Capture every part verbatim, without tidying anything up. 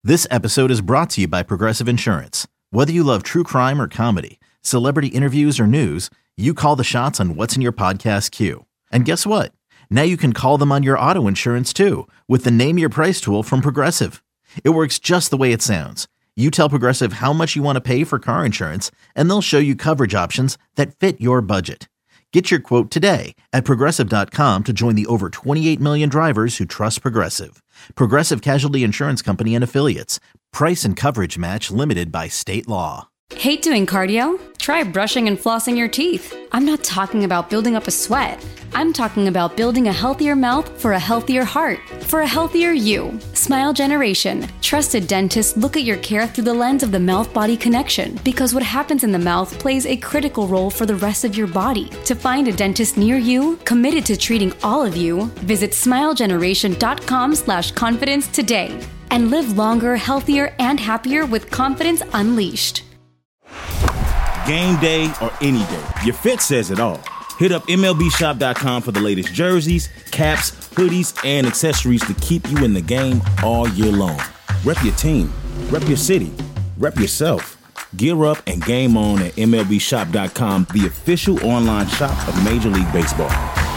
This episode is brought to you by Progressive Insurance. Whether you love true crime or comedy, celebrity interviews or news, you call the shots on what's in your podcast queue. And guess what? Now you can call them on your auto insurance too with the Name Your Price tool from Progressive. It works just the way it sounds. You tell Progressive how much you want to pay for car insurance, and they'll show you coverage options that fit your budget. Get your quote today at Progressive dot com to join the over twenty-eight million drivers who trust Progressive. Progressive Casualty Insurance Company and Affiliates. Price and coverage match limited by state law. Hate doing cardio? Try brushing and flossing your teeth. I'm not talking about building up a sweat. I'm talking about building a healthier mouth for a healthier heart, for a healthier you. Smile Generation. Trusted dentists look at your care through the lens of the mouth-body connection, because what happens in the mouth plays a critical role for the rest of your body. To find a dentist near you, committed to treating all of you, visit smile generation dot com slash confidence today. And live longer, healthier, and happier with confidence unleashed. Game day or any day, your fit says it all. Hit up M L B shop dot com for the latest jerseys, caps, hoodies, and accessories to keep you in the game all year long. Rep your team, rep your city, rep yourself. Gear up and game on at M L B shop dot com, the official online shop of Major League Baseball.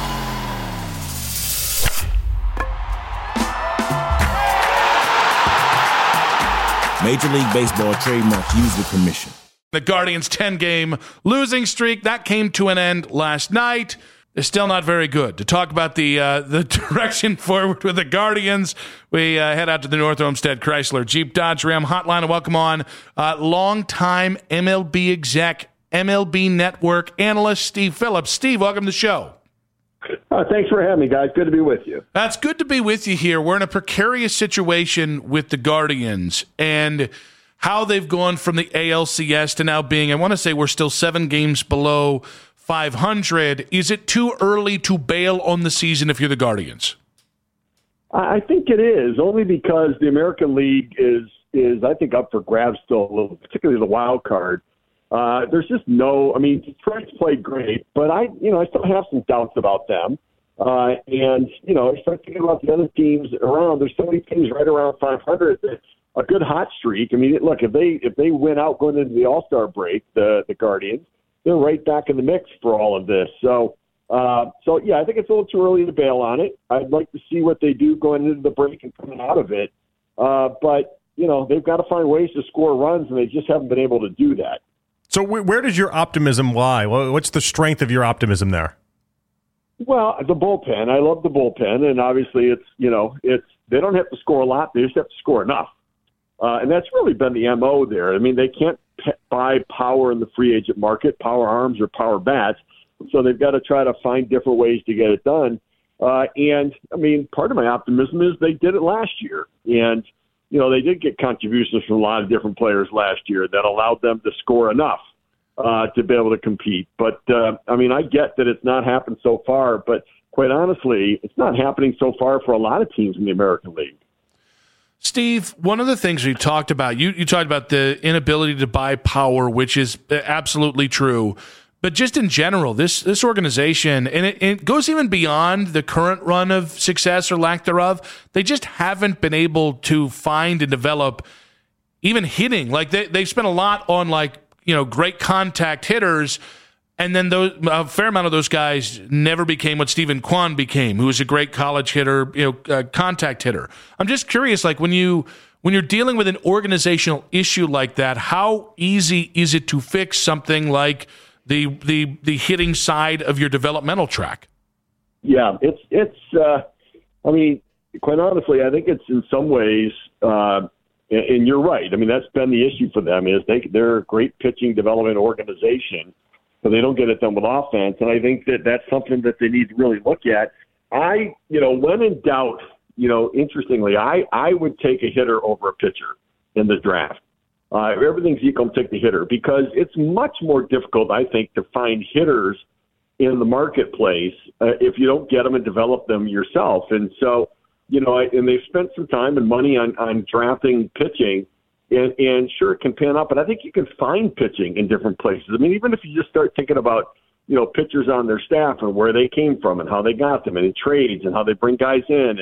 Major League Baseball trademark used with permission. The Guardians' ten-game losing streak, that came to an end last night. They're still not very good. To talk about the uh, the direction forward with the Guardians, we uh, head out to the North Olmsted Chrysler Jeep Dodge Ram hotline and welcome on uh, longtime M L B exec, M L B Network analyst, Steve Phillips. Steve, welcome to the show. Uh, thanks for having me, guys. Good to be with you. That's good to be with you here. We're in a precarious situation with the Guardians, and how they've gone from the A L C S to now being, I want to say we're still seven games below five hundred. Is it too early to bail on the season if you're the Guardians? I think it is, only because the American League is, is I think, up for grabs still a little, particularly the wild card. Uh, there's just no, I mean, Detroit's played great, but I, you know, I still have some doubts about them. Uh, and, you know, I start thinking about the other teams around. There's so many teams right around five hundred that a good hot streak. I mean, look, if they if they win out going into the All-Star break, the the Guardians, they're right back in the mix for all of this. So, uh, so yeah, I think it's a little too early to bail on it. I'd like to see what they do going into the break and coming out of it. Uh, but, you know, they've got to find ways to score runs, and they just haven't been able to do that. So where does your optimism lie? What's the strength of your optimism there? Well, the bullpen. I love the bullpen, and obviously it's, you know, it's they don't have to score a lot. They just have to score enough. Uh, and that's really been the M O there. I mean, they can't p- buy power in the free agent market, power arms or power bats. So they've got to try to find different ways to get it done. Uh, and, I mean, part of my optimism is they did it last year. And, you know, they did get contributions from a lot of different players last year that allowed them to score enough uh, to be able to compete. But, uh, I mean, I get that it's not happened so far. But quite honestly, it's not happening so far for a lot of teams in the American League. Steve, one of the things we talked about, you, you talked about the inability to buy power, which is absolutely true. But just in general, this this organization, and it, it goes even beyond the current run of success or lack thereof, they just haven't been able to find and develop even hitting. Like they, they've spent a lot on like, you know, great contact hitters. And then those, a fair amount of those guys never became what Stephen Kwan became, who was a great college hitter, you know, uh, contact hitter. I'm just curious, like when you when you're dealing with an organizational issue like that, how easy is it to fix something like the the the hitting side of your developmental track? Yeah, it's it's. Uh, I mean, quite honestly, I think it's in some ways, uh, and, and you're right. I mean, that's been the issue for them is they they're a great pitching development organization. So they don't get it done with offense, and I think that that's something that they need to really look at. I, you know, when in doubt, you know, interestingly, I, I would take a hitter over a pitcher in the draft. Uh, if everything's equal, take the hitter because it's much more difficult, I think, to find hitters in the marketplace uh, if you don't get them and develop them yourself. And so, you know, I, and they've spent some time and money on, on drafting pitching. And, and sure, it can pan out, but I think you can find pitching in different places. I mean, even if you just start thinking about, you know, pitchers on their staff and where they came from and how they got them and in trades and how they bring guys in. And,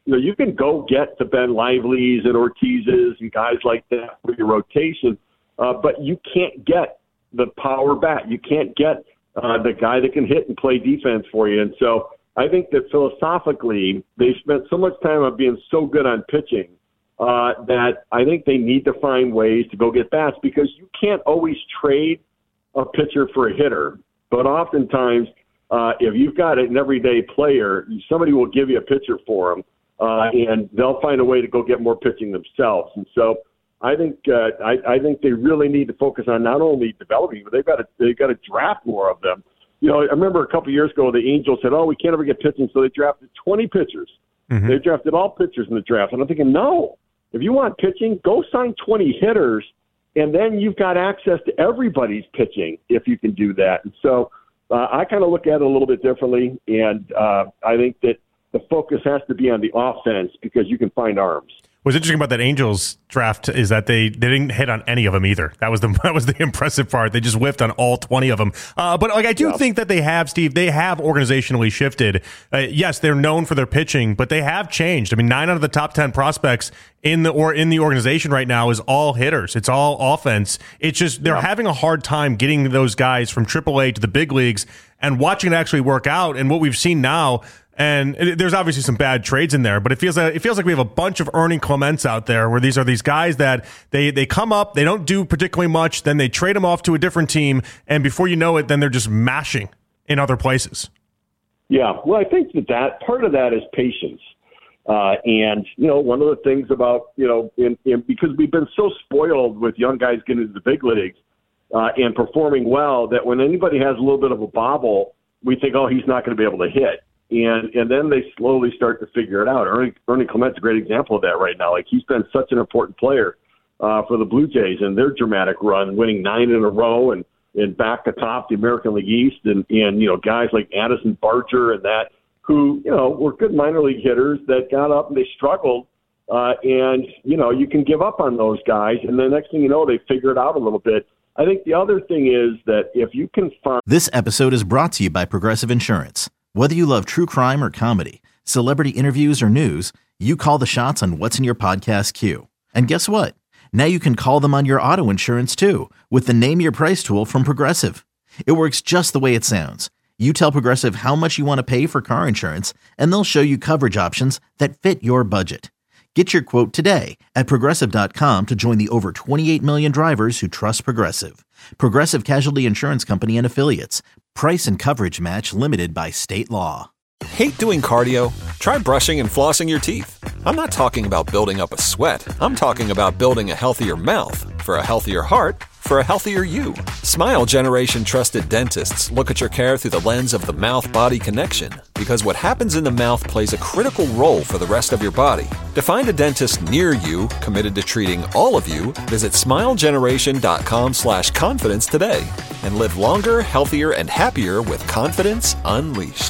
you know, you can go get the Ben Lively's and Ortiz's and guys like that for your rotation, uh, but you can't get the power bat. You can't get uh, the guy that can hit and play defense for you. And so I think that philosophically, they spent so much time on being so good on pitching uh, that I think they need to find ways to go get bats, because you can't always trade a pitcher for a hitter. But oftentimes, uh, if you've got an everyday player, somebody will give you a pitcher for them. Uh, and they'll find a way to go get more pitching themselves. And so I think uh, I, I think they really need to focus on not only developing, but they've got to they've got to draft more of them. You know, I remember a couple of years ago, the Angels said, "Oh, we can't ever get pitching," so they drafted twenty pitchers. Mm-hmm. They drafted all pitchers in the draft, and I'm thinking, no, if you want pitching, go sign twenty hitters, and then you've got access to everybody's pitching if you can do that. And so uh, I kind of look at it a little bit differently, and uh, I think that the focus has to be on the offense because you can find arms. What's interesting about that Angels draft is that they, they didn't hit on any of them either. That was the that was the impressive part. They just whiffed on all twenty of them. Uh, but like I do yeah. think that they have, Steve, they have organizationally shifted. Uh, yes, they're known for their pitching, but they have changed. I mean, nine out of the top ten prospects in the or in the organization right now is all hitters. It's all offense. It's just they're yeah. having a hard time getting those guys from triple A to the big leagues and watching it actually work out. And what we've seen now. And there's obviously some bad trades in there, but it feels like it feels like we have a bunch of Ernie Clements out there, where these are these guys that they they come up, they don't do particularly much, then they trade them off to a different team, and before you know it, then they're just mashing in other places. Yeah, well, I think that, that part of that is patience, uh, and you know, one of the things about you know, in, in, because we've been so spoiled with young guys getting into the big leagues uh, and performing well, that when anybody has a little bit of a bobble, we think, oh, he's not going to be able to hit. And and then they slowly start to figure it out. Ernie, Ernie Clement's a great example of that right now. Like, he's been such an important player uh, for the Blue Jays and their dramatic run, winning nine in a row and, and back atop the American League East. And, and, you know, guys like Addison Barger and that, who, you know, were good minor league hitters that got up and they struggled. Uh, and, you know, you can give up on those guys. And the next thing you know, they figure it out a little bit. I think the other thing is that if you can find... This episode is brought to you by Progressive Insurance. Whether you love true crime or comedy, celebrity interviews or news, you call the shots on what's in your podcast queue. And guess what? Now you can call them on your auto insurance too, with the Name Your Price tool from Progressive. It works just the way it sounds. You tell Progressive how much you want to pay for car insurance, and they'll show you coverage options that fit your budget. Get your quote today at Progressive dot com to join the over twenty-eight million drivers who trust Progressive. Progressive Casualty Insurance Company and Affiliates. Price and coverage match limited by state law. Hate doing cardio? Try brushing and flossing your teeth. I'm not talking about building up a sweat. I'm talking about building a healthier mouth for a healthier heart for a healthier you. Smile Generation trusted dentists look at your care through the lens of the mouth-body connection, because what happens in the mouth plays a critical role for the rest of your body. To find a dentist near you committed to treating all of you, visit smilegeneration.com slash confidence today and live longer, healthier, and happier with confidence unleashed.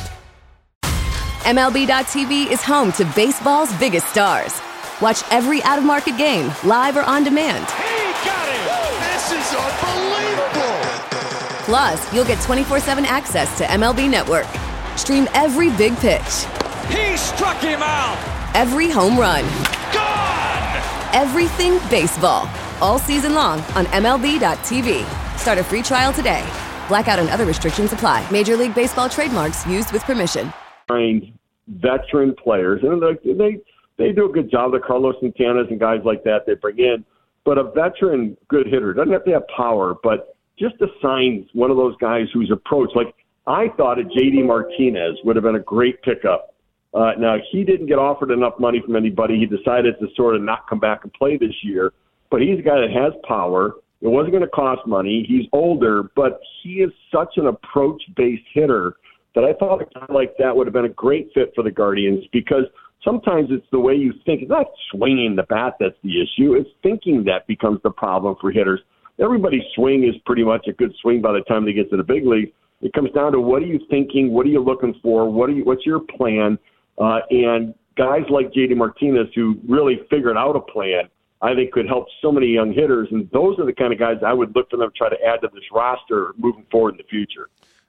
M L B dot T V is home to baseball's biggest stars. Watch every out-of-market game, live or on demand. He got it! This is unbelievable! Plus, you'll get twenty-four seven access to M L B Network. Stream every big pitch. He struck him out! Every home run. Gone! Everything baseball. All season long on M L B dot T V. Start a free trial today. Blackout and other restrictions apply. Major League Baseball trademarks used with permission. Veteran players, and they, they they do a good job. The Carlos Santanas and guys like that they bring in, but a veteran good hitter doesn't have to have power, but just assign one of those guys whose approach, like I thought a J D Martinez would have been a great pickup. Uh, now he didn't get offered enough money from anybody. He decided to sort of not come back and play this year, but he's a guy that has power. It wasn't going to cost money. He's older, but he is such an approach-based hitter that I thought a guy like that would have been a great fit for the Guardians, because sometimes it's the way you think. It's not swinging the bat that's the issue. It's thinking that becomes the problem for hitters. Everybody's swing is pretty much a good swing by the time they get to the big league. It comes down to what are you thinking? What are you looking for? What are you? What's your plan? Uh, and guys like J D Martinez, who really figured out a plan, I think could help so many young hitters. And those are the kind of guys I would look for them to try to add to this roster moving forward in the future.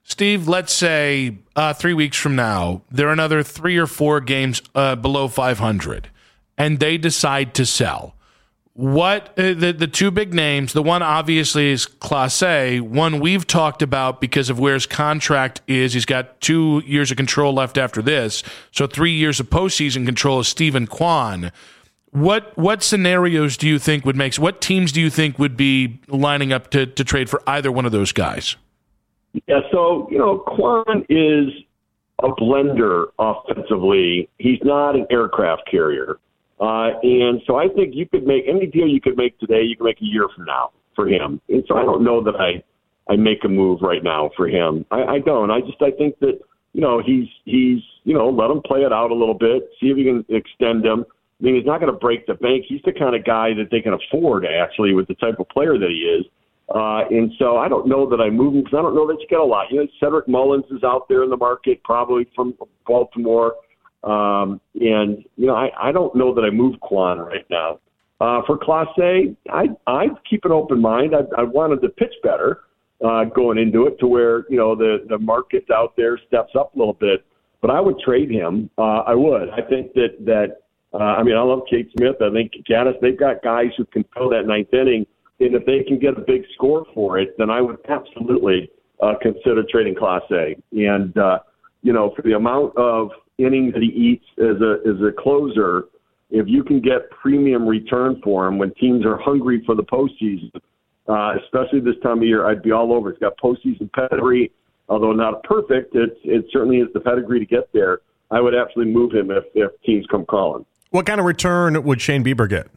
Steve, let's say uh, three weeks from now, they're another three or four games uh, below five hundred, and they decide to sell. What uh, the the two big names? The one obviously is Clase. One we've talked about because of where his contract is. He's got two years of control left after this, so three years of postseason control is Steven Kwan. What what scenarios do you think would make? What teams do you think would be lining up to to trade for either one of those guys? Yeah, so you know, Kwan is a blender offensively. He's not an aircraft carrier. Uh, and so I think you could make any deal you could make today, you can make a year from now for him. And so I don't know that I, I make a move right now for him. I, I don't. I just I think that, you know, he's, he's you know, let him play it out a little bit, see if you can extend him. I mean, he's not going to break the bank. He's the kind of guy that they can afford, actually, with the type of player that he is. Uh, and so I don't know that I move him because I don't know that you get a lot. You know, Cedric Mullins is out there in the market, probably from Baltimore. Um, and, you know, I, I don't know that I move Kwan right now. Uh, for Clase, I, I keep an open mind. I, I wanted to pitch better uh, going into it to where, you know, the, the market out there steps up a little bit. But I would trade him. Uh, I would. I think that, that uh, I mean, I love Kate Smith. I think Gaddis, they've got guys who can fill that ninth inning. And if they can get a big score for it, then I would absolutely uh, consider trading Clase. And, uh, you know, for the amount of innings that he eats as a as a closer, if you can get premium return for him when teams are hungry for the postseason, uh, especially this time of year, I'd be all over. It's got postseason pedigree, although not perfect. It it certainly is the pedigree to get there. I would absolutely move him if, if teams come calling. What kind of return would Shane Bieber get?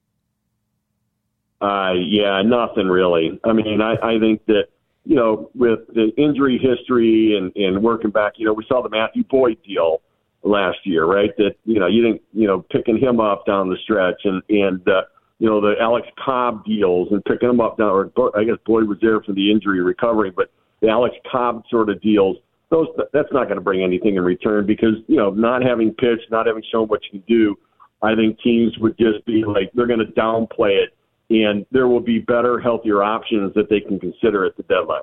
Uh, yeah, nothing really. I mean, I, I think that, you know, with the injury history and, and working back, you know, we saw the Matthew Boyd deal last year, right? That, you know, you didn't, you know, picking him up down the stretch and, and uh, you know, the Alex Cobb deals and picking him up down, or I guess Boyd was there for the injury recovery, but the Alex Cobb sort of deals, those that's not going to bring anything in return because, you know, not having pitched, not having shown what you can do, I think teams would just be like, they're going to downplay it. And there will be better, healthier options that they can consider at the deadline.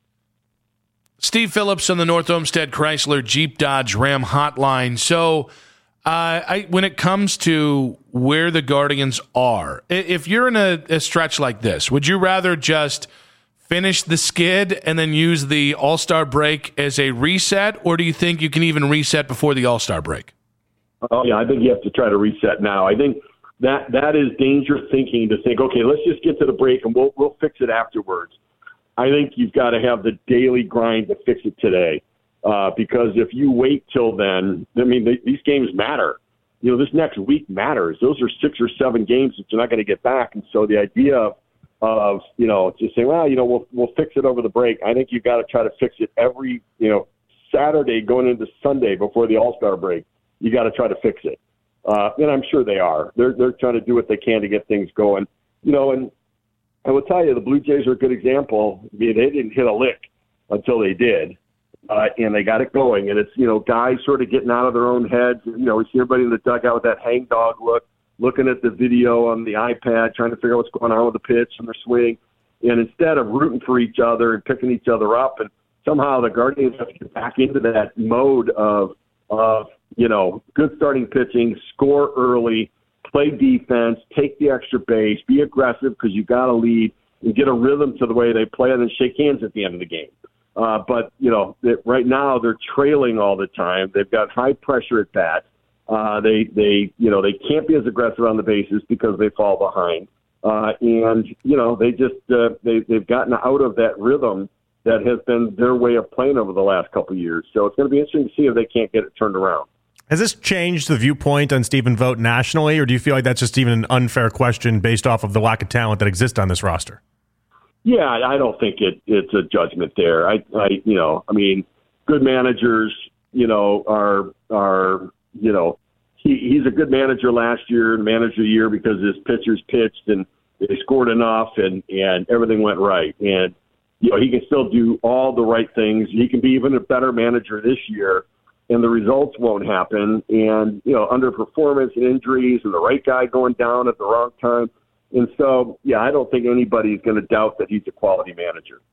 Steve Phillips on the North Olmsted Chrysler Jeep Dodge Ram hotline. So uh, I, when it comes to where the Guardians are, if you're in a, a stretch like this, would you rather just finish the skid and then use the All-Star break as a reset, or do you think you can even reset before the All-Star break? Oh, yeah, I think you have to try to reset now. I think That that is dangerous thinking to think, okay, let's just get to the break and we'll we'll fix it afterwards. I think you've got to have the daily grind to fix it today, uh, because if you wait till then, I mean, they, these games matter. You know, this next week matters. Those are six or seven games that you're not going to get back, and so the idea of, of you know just saying, well, you know, we'll we'll fix it over the break. I think you've got to try to fix it every you know Saturday going into Sunday before the All-Star break. You got to try to fix it. Uh, and I'm sure they are. They're they're trying to do what they can to get things going. You know, and I will tell you, the Blue Jays are a good example. I mean, they didn't hit a lick until they did, uh, and they got it going. And it's, you know, guys sort of getting out of their own heads. You know, we see everybody in the dugout with that hang dog look, looking at the video on the iPad, trying to figure out what's going on with the pitch and their swing. And instead of rooting for each other and picking each other up, and somehow the Guardians have to get back into that mode of, of you know, good starting pitching, score early, play defense, take the extra base, be aggressive because you got to lead and get a rhythm to the way they play and then shake hands at the end of the game. Uh, but, you know, it, right now they're trailing all the time. They've got high pressure at bats. Uh, they, they, you know, they can't be as aggressive on the bases because they fall behind. Uh, and, you know, they just, uh, they, they've gotten out of that rhythm that has been their way of playing over the last couple of years. So it's going to be interesting to see if they can't get it turned around. Has this changed the viewpoint on Stephen Vogt nationally, or do you feel like that's just even an unfair question based off of the lack of talent that exists on this roster? Yeah, I don't think it, it's a judgment there. I, I, you know, I mean, good managers, you know, are are you know, he, he's a good manager last year, manager of the year because his pitchers pitched and they scored enough and and everything went right. And you know, he can still do all the right things. He can be even a better manager this year. And the results won't happen, and, you know, underperformance and injuries and the right guy going down at the wrong time. And so, yeah, I don't think anybody's going to doubt that he's a quality manager.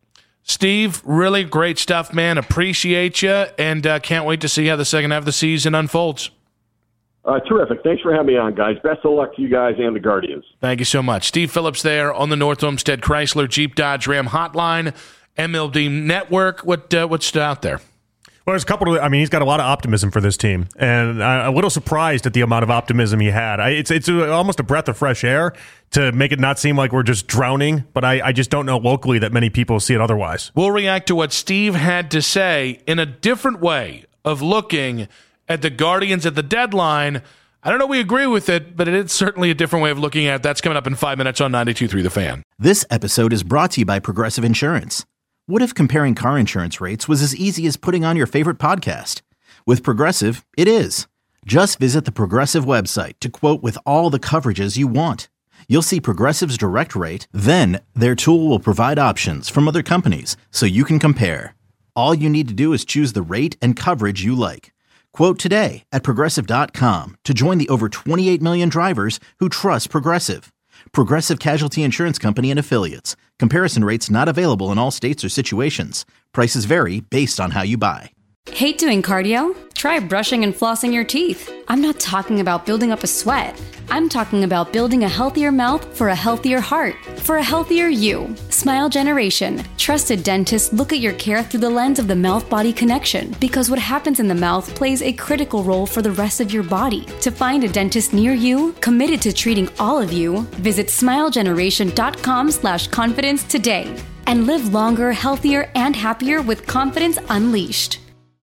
Steve, really great stuff, man. Appreciate you, and uh, can't wait to see how the second half of the season unfolds. Uh, terrific. Thanks for having me on, guys. Best of luck to you guys and the Guardians. Thank you so much. Steve Phillips there on the North Olmsted Chrysler Jeep Dodge Ram Hotline, M L B Network. What uh, what stood out there? Well, there's a couple of, I mean, he's got a lot of optimism for this team, and I'm a little surprised at the amount of optimism he had. I, it's it's a, almost a breath of fresh air to make it not seem like we're just drowning, but I, I just don't know locally that many people see it otherwise. We'll react to what Steve had to say in a different way of looking at the Guardians at the deadline. I don't know if we agree with it, but it is certainly a different way of looking at it. That's coming up in five minutes on ninety-two point three The Fan. This episode is brought to you by Progressive Insurance. What if comparing car insurance rates was as easy as putting on your favorite podcast? With Progressive, it is. Just visit the Progressive website to quote with all the coverages you want. You'll see Progressive's direct rate, then their tool will provide options from other companies so you can compare. All you need to do is choose the rate and coverage you like. Quote today at Progressive dot com to join the over twenty-eight million drivers who trust Progressive. Progressive Casualty Insurance Company and Affiliates. Comparison rates not available in all states or situations. Prices vary based on how you buy. Hate doing cardio? Try brushing and flossing your teeth. I'm not talking about building up a sweat. I'm talking about building a healthier mouth for a healthier heart, for a healthier you. Smile Generation. Trusted dentists look at your care through the lens of the mouth-body connection, because what happens in the mouth plays a critical role for the rest of your body. To find a dentist near you, committed to treating all of you, visit smilegeneration.com slash confidence today. And live longer, healthier, and happier with confidence unleashed.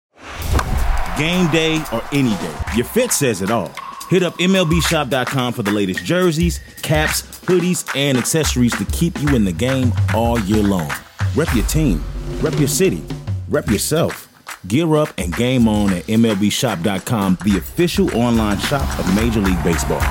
Game day or any day, your fit says it all. Hit up M L B shop dot com for the latest jerseys, caps, hoodies, and accessories to keep you in the game all year long. Rep your team, rep your city, rep yourself. Gear up and game on at M L B shop dot com, the official online shop of Major League Baseball.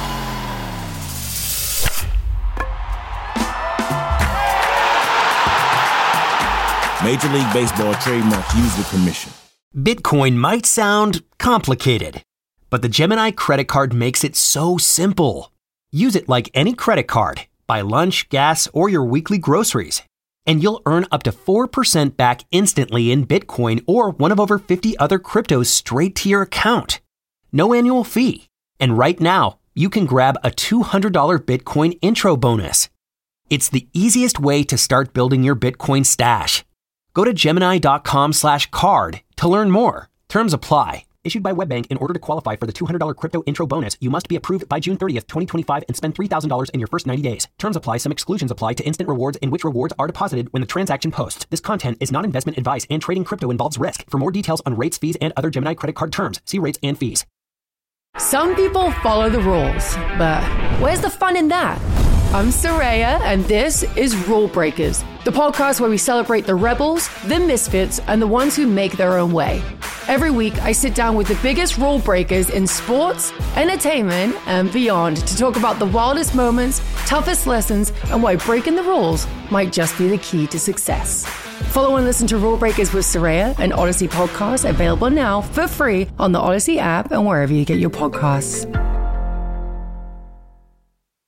Major League Baseball trademarks used with permission. Bitcoin might sound complicated, but the Gemini credit card makes it so simple. Use it like any credit card. Buy lunch, gas, or your weekly groceries, and you'll earn up to four percent back instantly in Bitcoin or one of over fifty other cryptos straight to your account. No annual fee. And right now, you can grab a two hundred dollars Bitcoin intro bonus. It's the easiest way to start building your Bitcoin stash. Go to Gemini.com slash card to learn more. Terms apply. Issued by WebBank. In order to qualify for the two hundred dollars crypto intro bonus, you must be approved by June thirtieth, twenty twenty-five and spend three thousand dollars in your first ninety days. Terms apply. Some exclusions apply to instant rewards, in which rewards are deposited when the transaction posts. This content is not investment advice, and trading crypto involves risk. For more details on rates, fees, and other Gemini credit card terms, see rates and fees. Some people follow the rules, but where's the fun in that? I'm Soraya, and this is Rule Breakers, the podcast where we celebrate the rebels, the misfits, and the ones who make their own way. Every week, I sit down with the biggest rule breakers in sports, entertainment, and beyond to talk about the wildest moments, toughest lessons, and why breaking the rules might just be the key to success. Follow and listen to Rule Breakers with Soraya, an Odyssey podcast available now for free on the Odyssey app and wherever you get your podcasts.